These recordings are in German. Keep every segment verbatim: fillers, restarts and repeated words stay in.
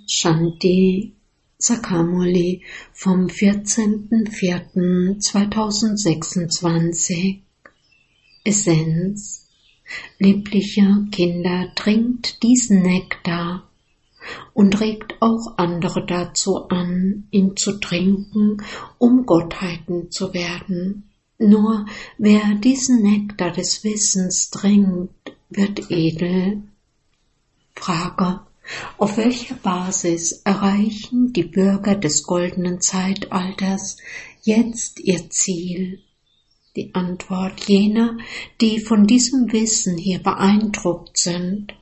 Shanti Sakamuli vom vierzehnten vierten zweitausendsechsundzwanzig. Essenz: Liebliche Kinder, trinkt diesen Nektar und regt auch andere dazu an, ihn zu trinken, um Gottheiten zu werden. Nur wer diesen Nektar des Wissens trinkt, wird edel. Frage: Auf welcher Basis erreichen die Bürger des goldenen Zeitalters jetzt ihr Ziel? Die Antwort: Jene, die von diesem Wissen hier beeindruckt sind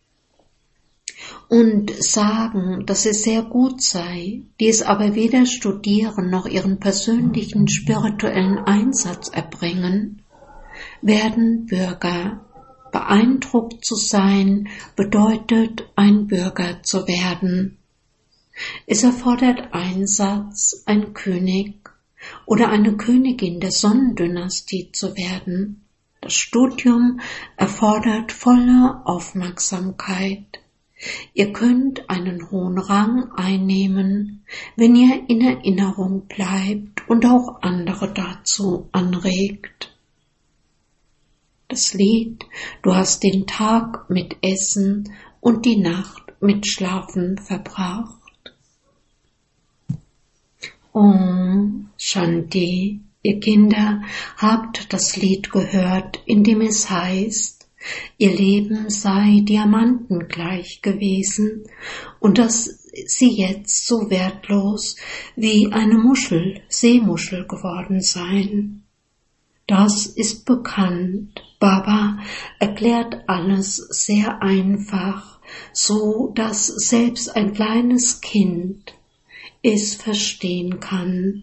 und sagen, dass es sehr gut sei, die es aber weder studieren noch ihren persönlichen spirituellen Einsatz erbringen, werden Bürger. Beeindruckt zu sein bedeutet, ein Bürger zu werden. Es erfordert Einsatz, ein König oder eine Königin der Sonnendynastie zu werden. Das Studium erfordert volle Aufmerksamkeit. Ihr könnt einen hohen Rang einnehmen, wenn ihr in Erinnerung bleibt und auch andere dazu anregt. Das Lied: Du hast den Tag mit Essen und die Nacht mit Schlafen verbracht. Om Shanti. Ihr Kinder habt das Lied gehört, in dem es heißt, ihr Leben sei Diamantengleich gewesen und dass sie jetzt so wertlos wie eine Muschel, Seemuschel geworden seien. Das ist bekannt. Baba erklärt alles sehr einfach, so dass selbst ein kleines Kind es verstehen kann.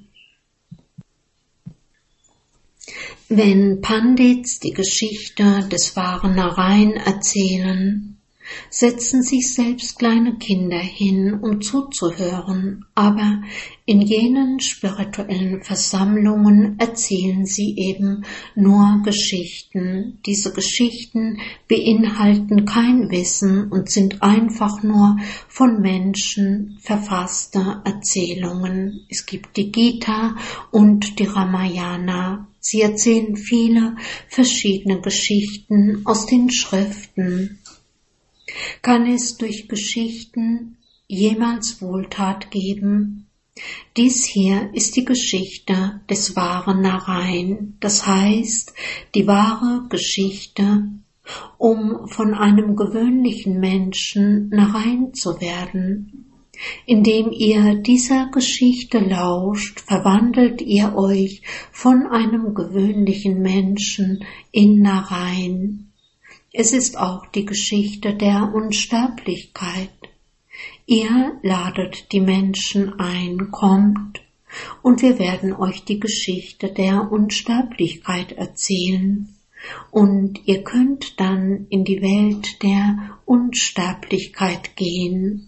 Wenn Pandits die Geschichte des wahren Narayan erzählen, setzen sich selbst kleine Kinder hin, um zuzuhören, aber in jenen spirituellen Versammlungen erzählen sie eben nur Geschichten. Diese Geschichten beinhalten kein Wissen und sind einfach nur von Menschen verfasste Erzählungen. Es gibt die Gita und die Ramayana. Sie erzählen viele verschiedene Geschichten aus den Schriften. Kann es durch Geschichten jemals Wohltat geben? Dies hier ist die Geschichte des wahren Narayan, das heißt die wahre Geschichte, um von einem gewöhnlichen Menschen Narayan zu werden. Indem ihr dieser Geschichte lauscht, verwandelt ihr euch von einem gewöhnlichen Menschen in Narayan. Es ist auch die Geschichte der Unsterblichkeit. Ihr ladet die Menschen ein, kommt, und wir werden euch die Geschichte der Unsterblichkeit erzählen. Und ihr könnt dann in die Welt der Unsterblichkeit gehen.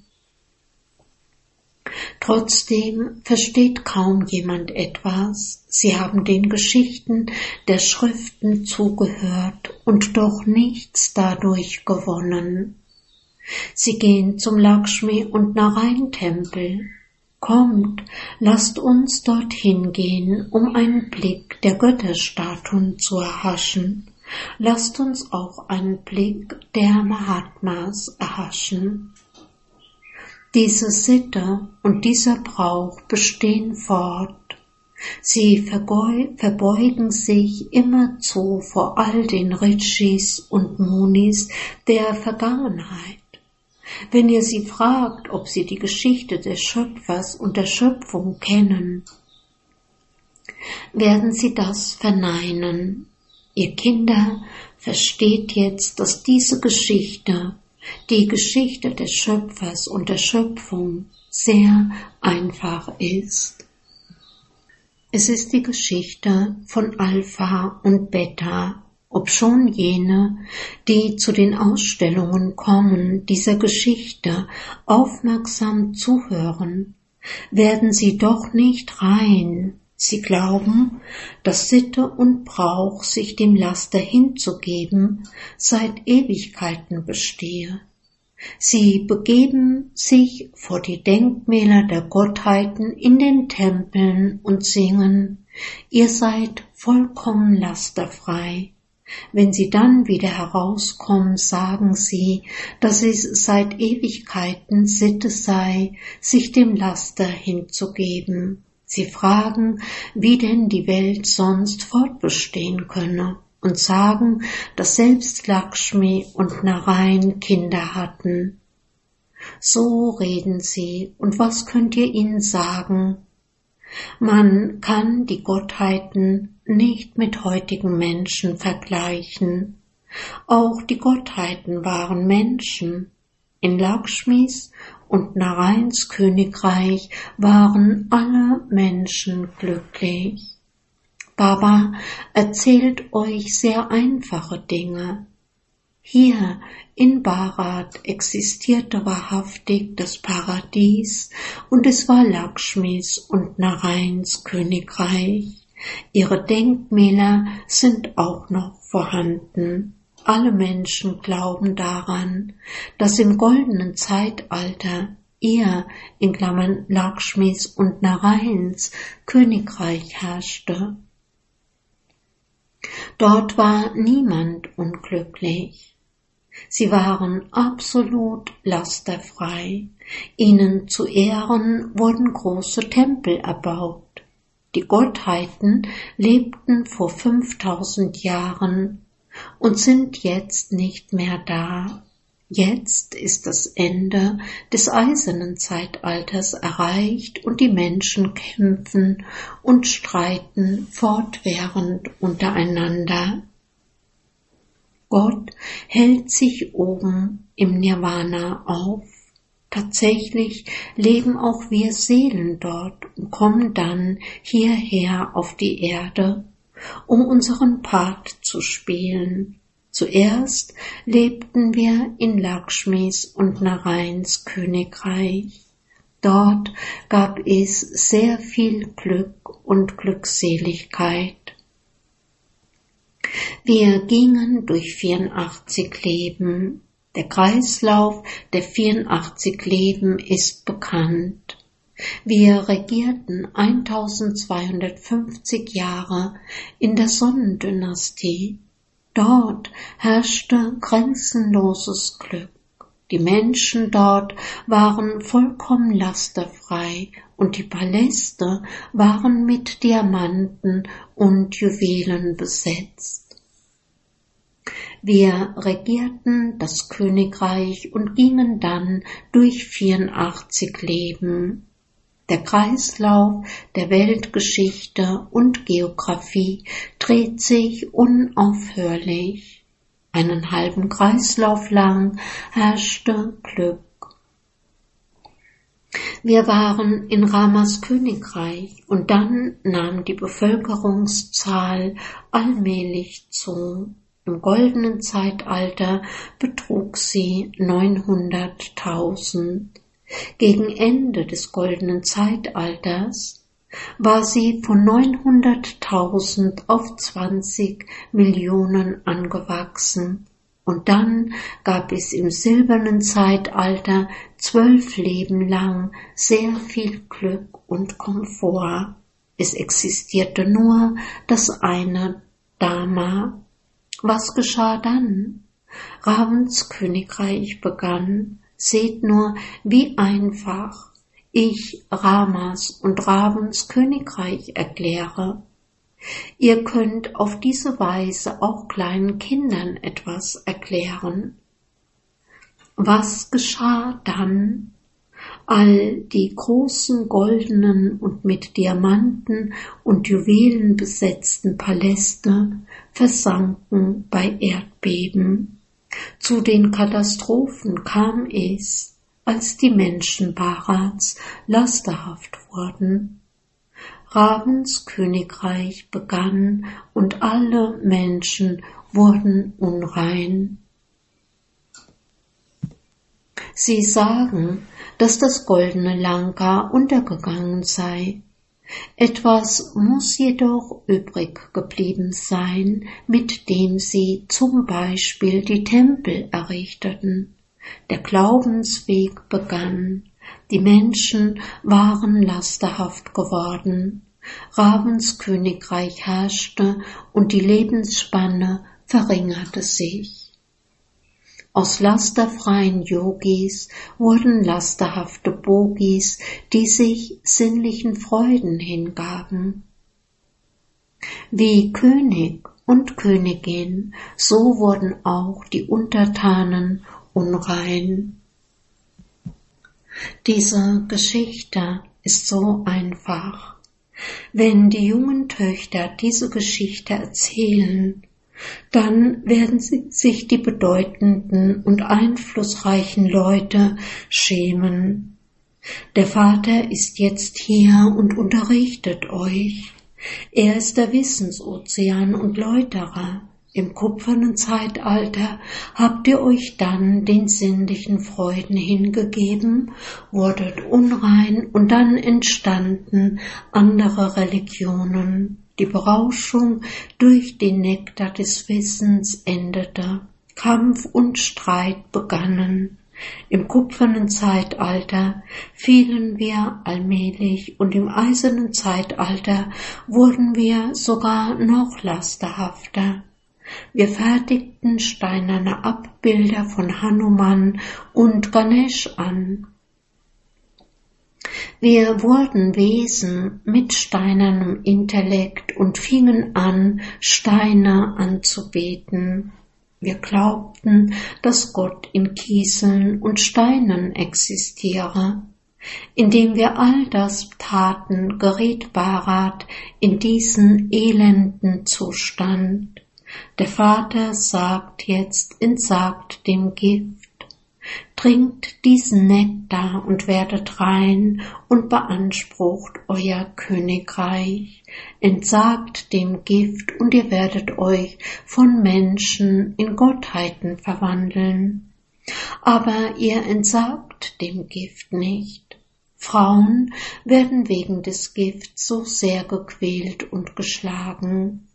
Trotzdem versteht kaum jemand etwas. Sie haben den Geschichten der Schriften zugehört und doch nichts dadurch gewonnen. Sie gehen zum Lakshmi- und Narayan-Tempel. Kommt, lasst uns dorthin gehen, um einen Blick der Götterstatuen zu erhaschen. Lasst uns auch einen Blick der Mahatmas erhaschen. Diese Sitte und dieser Brauch bestehen fort. Sie verbeugen sich immerzu vor all den Rishis und Munis der Vergangenheit. Wenn ihr sie fragt, ob sie die Geschichte des Schöpfers und der Schöpfung kennen, werden sie das verneinen. Ihr Kinder, versteht jetzt, dass diese Geschichte, die Geschichte des Schöpfers und der Schöpfung, sehr einfach ist. Es ist die Geschichte von Alpha und Beta, obschon jene, die zu den Ausstellungen kommen, dieser Geschichte aufmerksam zuhören, werden sie doch nicht rein. Sie glauben, dass Sitte und Brauch, sich dem Laster hinzugeben, seit Ewigkeiten bestehe. Sie begeben sich vor die Denkmäler der Gottheiten in den Tempeln und singen, ihr seid vollkommen lasterfrei. Wenn sie dann wieder herauskommen, sagen sie, dass es seit Ewigkeiten Sitte sei, sich dem Laster hinzugeben. Sie fragen, wie denn die Welt sonst fortbestehen könne, und sagen, dass selbst Lakshmi und Narayan Kinder hatten. So reden sie, und was könnt ihr ihnen sagen? Man kann die Gottheiten nicht mit heutigen Menschen vergleichen. Auch die Gottheiten waren Menschen. In Lakshmis und Narayans Königreich waren alle Menschen glücklich. Baba erzählt euch sehr einfache Dinge. Hier in Bharat existierte wahrhaftig das Paradies und es war Lakshmis und Narayans Königreich. Ihre Denkmäler sind auch noch vorhanden. Alle Menschen glauben daran, dass im goldenen Zeitalter ihr, in Klammern Lakshmis und Narayans Königreich herrschte. Dort war niemand unglücklich. Sie waren absolut lasterfrei. Ihnen zu Ehren wurden große Tempel erbaut. Die Gottheiten lebten vor fünftausend Jahren und sind jetzt nicht mehr da. Jetzt ist das Ende des eisernen Zeitalters erreicht und die Menschen kämpfen und streiten fortwährend untereinander. Gott hält sich oben im Nirvana auf. Tatsächlich leben auch wir Seelen dort und kommen dann hierher auf die Erde, um unseren Part zu spielen. Zuerst lebten wir in Lakshmis und Narayans Königreich. Dort gab es sehr viel Glück und Glückseligkeit. Wir gingen durch vierundachtzig Leben. Der Kreislauf der vierundachtzig Leben ist bekannt. Wir regierten eintausendzweihundertfünfzig Jahre in der Sonnendynastie. Dort herrschte grenzenloses Glück. Die Menschen dort waren vollkommen lasterfrei und die Paläste waren mit Diamanten und Juwelen besetzt. Wir regierten das Königreich und gingen dann durch vierundachtzig Leben. Der Kreislauf der Weltgeschichte und Geographie dreht sich unaufhörlich. Einen halben Kreislauf lang herrschte Glück. Wir waren in Ramas Königreich und dann nahm die Bevölkerungszahl allmählich zu. Im goldenen Zeitalter betrug sie neunhunderttausend. Gegen Ende des goldenen Zeitalters war sie von neunhunderttausend auf zwanzig Millionen angewachsen, und dann gab es im silbernen Zeitalter zwölf Leben lang sehr viel Glück und Komfort. Es existierte nur das eine Dharma. Was geschah dann? Ravens Königreich begann. Seht nur, wie einfach ich Ramas und Ravens Königreich erkläre. Ihr könnt auf diese Weise auch kleinen Kindern etwas erklären. Was geschah dann? All die großen goldenen und mit Diamanten und Juwelen besetzten Paläste versanken bei Erdbeben. Zu den Katastrophen kam es, als die Menschen Bharats lasterhaft wurden. Ravens Königreich begann und alle Menschen wurden unrein. Sie sagen, dass das goldene Lanka untergegangen sei. Etwas muss jedoch übrig geblieben sein, mit dem sie zum Beispiel die Tempel errichteten. Der Glaubensweg begann. Die Menschen waren lasterhaft geworden. Ravens Königreich herrschte und die Lebensspanne verringerte sich. Aus lasterfreien Yogis wurden lasterhafte Bogis, die sich sinnlichen Freuden hingaben. Wie König und Königin, so wurden auch die Untertanen unrein. Diese Geschichte ist so einfach. Wenn die jungen Töchter diese Geschichte erzählen, dann werden sie sich die bedeutenden und einflussreichen Leute schämen. Der Vater ist jetzt hier und unterrichtet euch. Er ist der Wissensozean und Läuterer. Im kupfernen Zeitalter habt ihr euch dann den sinnlichen Freuden hingegeben, wurdet unrein und dann entstanden andere Religionen. Die Berauschung durch den Nektar des Wissens endete. Kampf und Streit begannen. Im kupfernen Zeitalter fielen wir allmählich und im eisernen Zeitalter wurden wir sogar noch lasterhafter. Wir fertigten steinerne Abbilder von Hanuman und Ganesh an. Wir wurden Wesen mit steinernem Intellekt und fingen an, Steine anzubeten. Wir glaubten, dass Gott in Kieseln und Steinen existiere. Indem wir all das taten, geriet Bharat in diesen elenden Zustand. Der Vater sagt jetzt, entsagt dem Gift, trinkt diesen Nektar und werdet rein und beansprucht euer Königreich. Entsagt dem Gift und ihr werdet euch von Menschen in Gottheiten verwandeln. Aber ihr entsagt dem Gift nicht. Frauen werden wegen des Gifts so sehr gequält und geschlagen.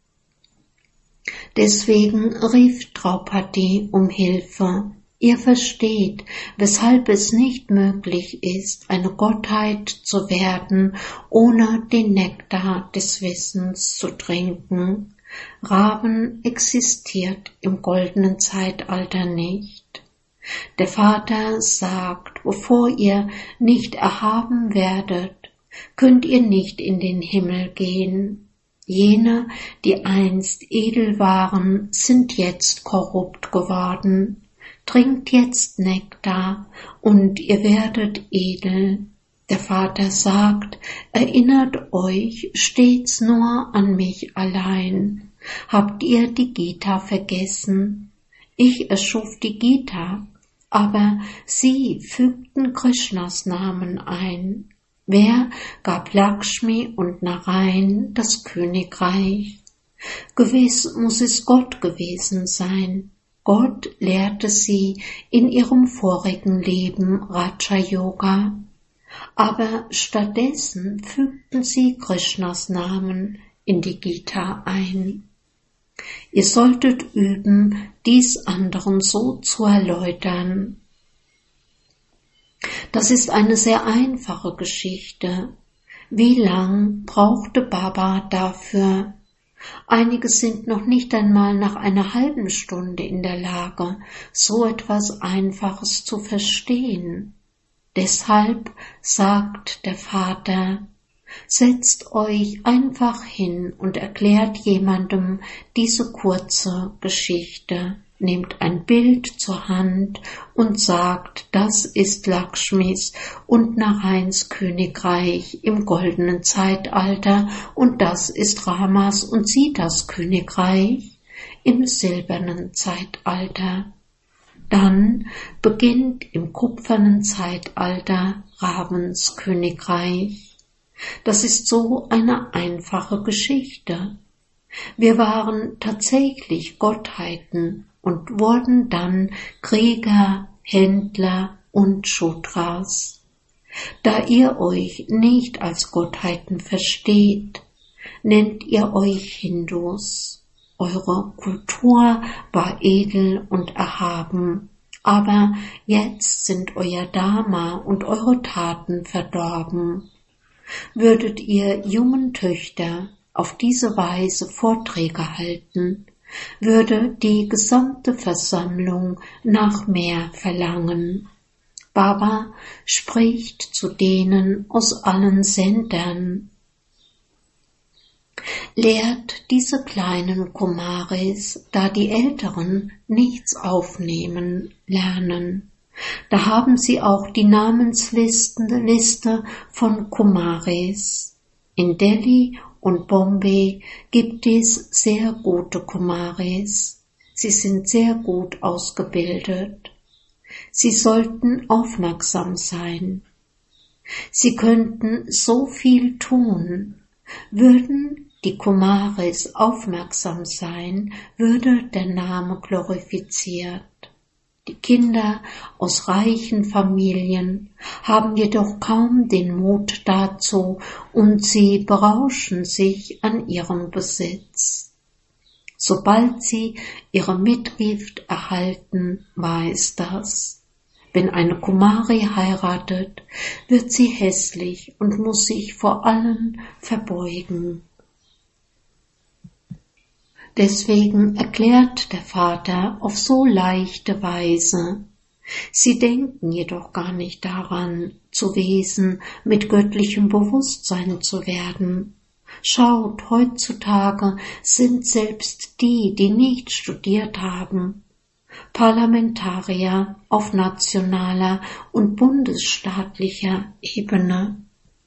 Deswegen rief Draupadi um Hilfe. Ihr versteht, weshalb es nicht möglich ist, eine Gottheit zu werden, ohne den Nektar des Wissens zu trinken. Raven existiert im goldenen Zeitalter nicht. Der Vater sagt, bevor ihr nicht erhaben werdet, könnt ihr nicht in den Himmel gehen. Jene, die einst edel waren, sind jetzt korrupt geworden. Trinkt jetzt Nektar und ihr werdet edel. Der Vater sagt, erinnert euch stets nur an mich allein. Habt ihr die Gita vergessen? Ich erschuf die Gita, aber sie fügten Krishnas Namen ein. Wer gab Lakshmi und Narayan das Königreich? Gewiss muss es Gott gewesen sein. Gott lehrte sie in ihrem vorigen Leben Raja Yoga, aber stattdessen fügten sie Krishnas Namen in die Gita ein. Ihr solltet üben, dies anderen so zu erläutern. Das ist eine sehr einfache Geschichte. Wie lang brauchte Baba dafür? Einige sind noch nicht einmal nach einer halben Stunde in der Lage, so etwas Einfaches zu verstehen. Deshalb sagt der Vater, setzt euch einfach hin und erklärt jemandem diese kurze Geschichte. Nehmt ein Bild zur Hand und sagt, das ist Lakshmis und Narayans Königreich im goldenen Zeitalter und das ist Ramas und Sitas Königreich im silbernen Zeitalter. Dann beginnt im kupfernen Zeitalter Ravens Königreich. Das ist so eine einfache Geschichte. Wir waren tatsächlich Gottheiten und wurden dann Krieger, Händler und Shudras. Da ihr euch nicht als Gottheiten versteht, nennt ihr euch Hindus. Eure Kultur war edel und erhaben, aber jetzt sind euer Dharma und eure Taten verdorben. Würdet ihr jungen Töchter auf diese Weise Vorträge halten, würde die gesamte Versammlung nach mehr verlangen. Baba spricht zu denen aus allen Sendern. Lehrt diese kleinen Kumaris, da die Älteren nichts aufnehmen, lernen. Da haben sie auch die Namensliste von Kumaris. In Delhi und Bombay gibt es sehr gute Kumaris. Sie sind sehr gut ausgebildet. Sie sollten aufmerksam sein. Sie könnten so viel tun. Würden die Kumaris aufmerksam sein, würde der Name glorifiziert. Die Kinder aus reichen Familien haben jedoch kaum den Mut dazu und sie berauschen sich an ihrem Besitz. Sobald sie ihre Mitgift erhalten, war es das. Wenn eine Kumari heiratet, wird sie hässlich und muss sich vor allen verbeugen. Deswegen erklärt der Vater auf so leichte Weise. Sie denken jedoch gar nicht daran, zu Wesen mit göttlichem Bewusstsein zu werden. Schaut, heutzutage sind selbst die, die nicht studiert haben, Parlamentarier auf nationaler und bundesstaatlicher Ebene.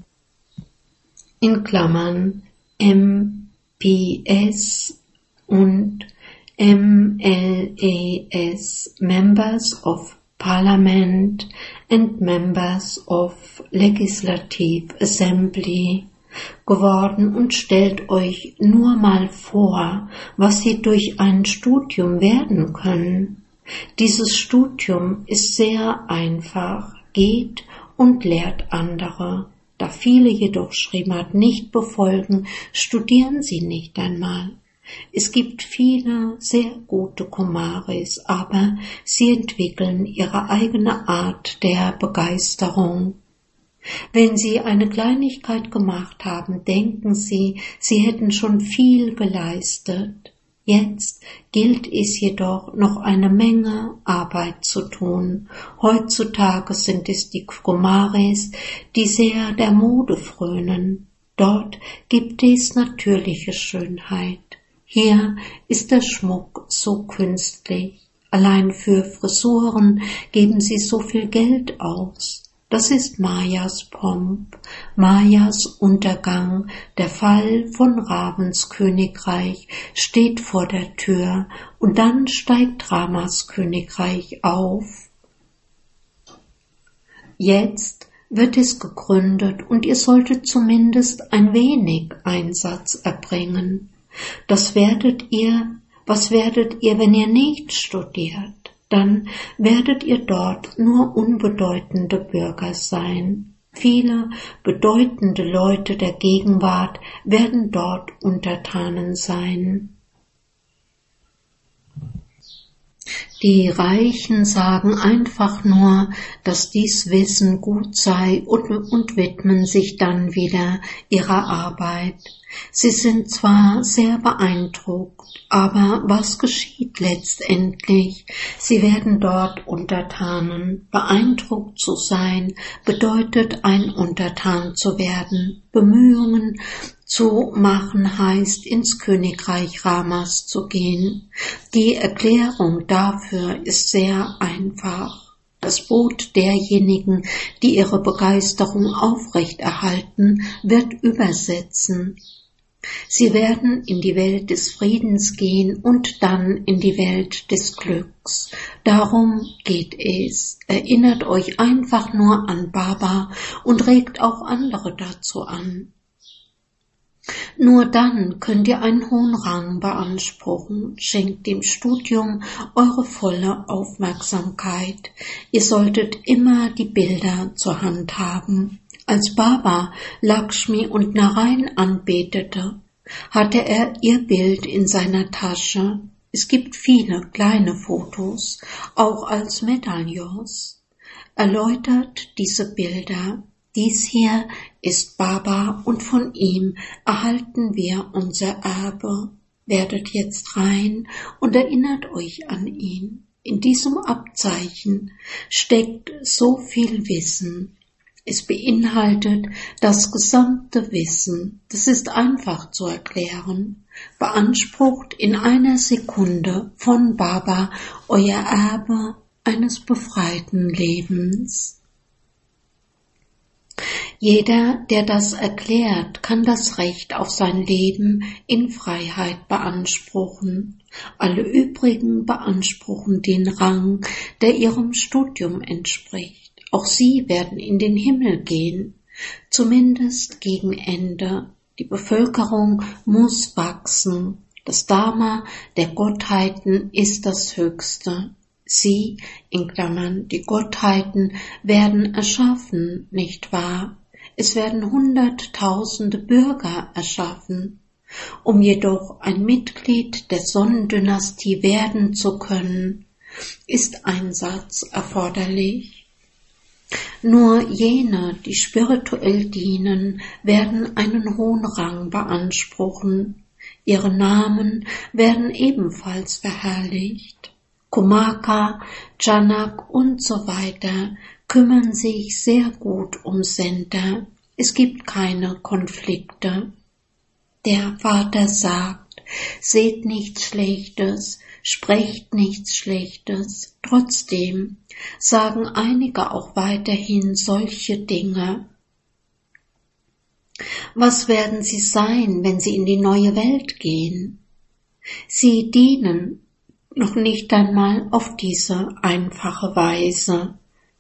In Klammern M P S und M L A S, Members of Parliament and Members of Legislative Assembly, geworden und stellt euch nur mal vor, was sie durch ein Studium werden können. Dieses Studium ist sehr einfach, geht und lehrt andere. Da viele jedoch Srimad nicht befolgen, studieren sie nicht einmal. Es gibt viele sehr gute Kumaris, aber sie entwickeln ihre eigene Art der Begeisterung. Wenn sie eine Kleinigkeit gemacht haben, denken sie, sie hätten schon viel geleistet. Jetzt gilt es jedoch, noch eine Menge Arbeit zu tun. Heutzutage sind es die Kumaris, die sehr der Mode frönen. Dort gibt es natürliche Schönheit. Hier ist der Schmuck so künstlich. Allein für Frisuren geben sie so viel Geld aus. Das ist Mayas Pomp, Mayas Untergang, der Fall von Ravens Königreich steht vor der Tür und dann steigt Ramas Königreich auf. Jetzt wird es gegründet und ihr solltet zumindest ein wenig Einsatz erbringen. Das werdet ihr, was werdet ihr, wenn ihr nicht studiert? Dann werdet ihr dort nur unbedeutende Bürger sein. Viele bedeutende Leute der Gegenwart werden dort Untertanen sein. Die Reichen sagen einfach nur, dass dies Wissen gut sei und, und widmen sich dann wieder ihrer Arbeit. Sie sind zwar sehr beeindruckt, aber was geschieht letztendlich? Sie werden dort Untertanen. Beeindruckt zu sein bedeutet, ein Untertan zu werden. Bemühungen zu machen heißt, ins Königreich Ramas zu gehen. Die Erklärung dafür ist sehr einfach. Das Boot derjenigen, die ihre Begeisterung aufrechterhalten, wird übersetzen. Sie werden in die Welt des Friedens gehen und dann in die Welt des Glücks. Darum geht es. Erinnert euch einfach nur an Baba und regt auch andere dazu an. Nur dann könnt ihr einen hohen Rang beanspruchen. Schenkt dem Studium eure volle Aufmerksamkeit. Ihr solltet immer die Bilder zur Hand haben. Als Baba Lakshmi und Narayan anbetete, hatte er ihr Bild in seiner Tasche. Es gibt viele kleine Fotos, auch als Medaillons. Erläutert diese Bilder. Dies hier ist Baba und von ihm erhalten wir unser Erbe. Werdet jetzt rein und erinnert euch an ihn. In diesem Abzeichen steckt so viel Wissen. Es beinhaltet das gesamte Wissen. Das ist einfach zu erklären. Beansprucht in einer Sekunde von Baba euer Erbe eines befreiten Lebens. Jeder, der das erklärt, kann das Recht auf sein Leben in Freiheit beanspruchen. Alle übrigen beanspruchen den Rang, der ihrem Studium entspricht. Auch sie werden in den Himmel gehen, zumindest gegen Ende. Die Bevölkerung muss wachsen. Das Dharma der Gottheiten ist das Höchste. Sie, in Klammern die Gottheiten, werden erschaffen, nicht wahr? Es werden hunderttausende Bürger erschaffen. Um jedoch ein Mitglied der Sonnendynastie werden zu können, ist Einsatz erforderlich. Nur jene, die spirituell dienen, werden einen hohen Rang beanspruchen. Ihre Namen werden ebenfalls verherrlicht. Kumaka, Janak und so weiter kümmern sich sehr gut um Sender. Es gibt keine Konflikte. Der Vater sagt, seht nichts Schlechtes, sprecht nichts Schlechtes. Trotzdem sagen einige auch weiterhin solche Dinge. Was werden sie sein, wenn sie in die neue Welt gehen? Sie dienen noch nicht einmal auf diese einfache Weise.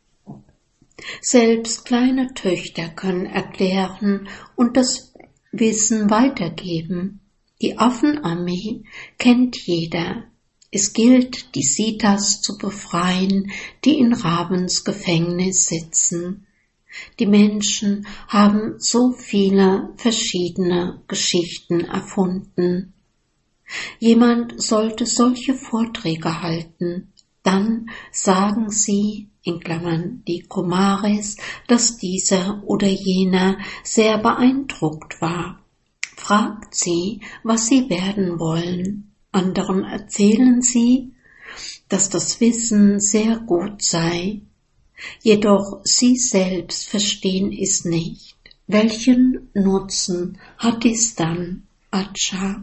Selbst kleine Töchter können erklären und das Wissen weitergeben. Die Affenarmee kennt jeder. Es gilt, die Sitas zu befreien, die in Ravens Gefängnis sitzen. Die Menschen haben so viele verschiedene Geschichten erfunden. Jemand sollte solche Vorträge halten, dann sagen sie, in Klammern die Kumaris, dass dieser oder jener sehr beeindruckt war. Fragt sie, was sie werden wollen. Anderen erzählen sie, dass das Wissen sehr gut sei. Jedoch sie selbst verstehen es nicht. Welchen Nutzen hat dies dann, Acha?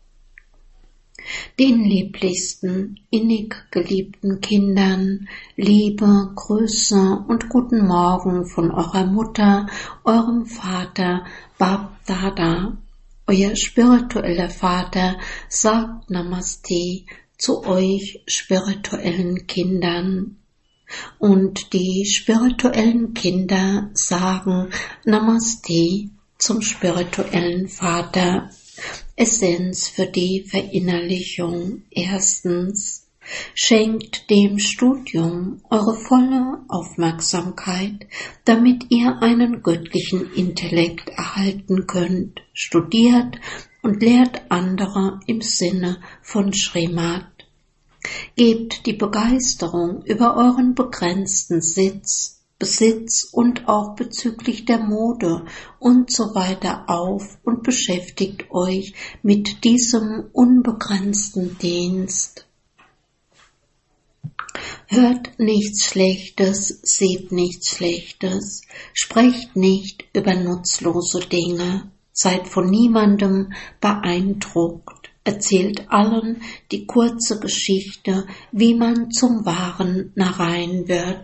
Den lieblichsten, innig geliebten Kindern, Liebe, Grüße und guten Morgen von eurer Mutter, eurem Vater, Bab Dada. Euer spiritueller Vater sagt Namaste zu euch spirituellen Kindern. Und die spirituellen Kinder sagen Namaste zum spirituellen Vater. Essenz für die Verinnerlichung. Erstens, schenkt dem Studium eure volle Aufmerksamkeit, damit ihr einen göttlichen Intellekt erhalten könnt. Studiert und lehrt andere im Sinne von Srimad. Gebt die Begeisterung über euren begrenzten Sitz, Besitz und auch bezüglich der Mode und so weiter auf und beschäftigt euch mit diesem unbegrenzten Dienst. Hört nichts Schlechtes, seht nichts Schlechtes, sprecht nicht über nutzlose Dinge, seid von niemandem beeindruckt, erzählt allen die kurze Geschichte, wie man zum wahren Narayan wird.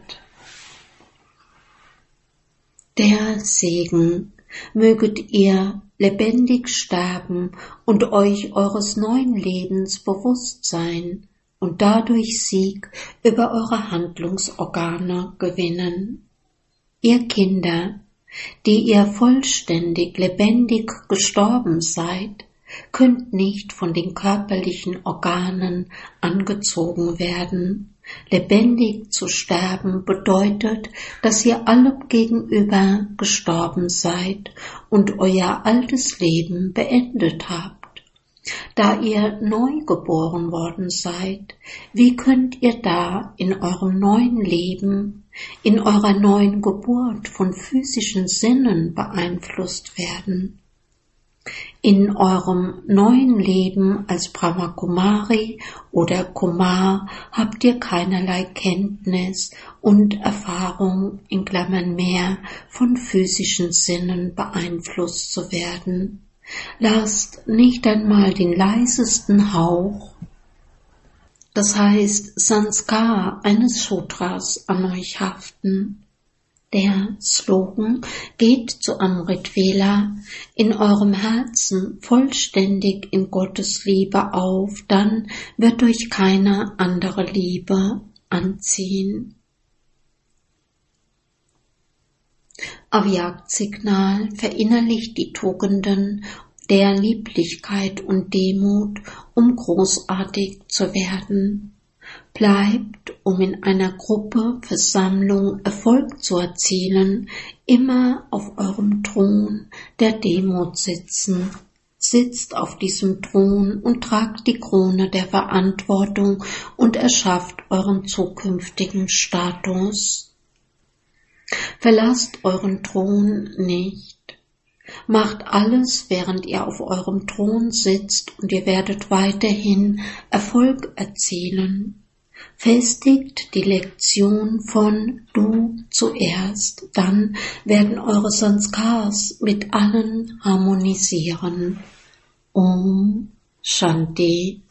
Der Segen, möget ihr lebendig sterben und euch eures neuen Lebens bewusst sein und dadurch Sieg über eure Handlungsorgane gewinnen. Ihr Kinder, die ihr vollständig lebendig gestorben seid, könnt nicht von den körperlichen Organen angezogen werden. Lebendig zu sterben bedeutet, dass ihr alle gegenüber gestorben seid und euer altes Leben beendet habt. Da ihr neu geboren worden seid, wie könnt ihr da in eurem neuen Leben, in eurer neuen Geburt von physischen Sinnen beeinflusst werden? In eurem neuen Leben als Brahma Kumari oder Kumar habt ihr keinerlei Kenntnis und Erfahrung in Klammern mehr von physischen Sinnen beeinflusst zu werden. Lasst nicht einmal den leisesten Hauch, das heißt Sanskar eines Sutras an euch haften. Der Slogan geht zu Amrit Vela, in eurem Herzen vollständig in Gottes Liebe auf, dann wird euch keine andere Liebe anziehen. Avjagdsignal verinnerlicht die Tugenden der Lieblichkeit und Demut, um großartig zu werden. Bleibt, um in einer Gruppe, Versammlung Erfolg zu erzielen, immer auf eurem Thron der Demut sitzen. Sitzt auf diesem Thron und tragt die Krone der Verantwortung und erschafft euren zukünftigen Status. Verlasst euren Thron nicht. Macht alles, während ihr auf eurem Thron sitzt, und ihr werdet weiterhin Erfolg erzielen. Festigt die Lektion von Du zuerst, dann werden eure Sanskars mit allen harmonisieren. Om Shanti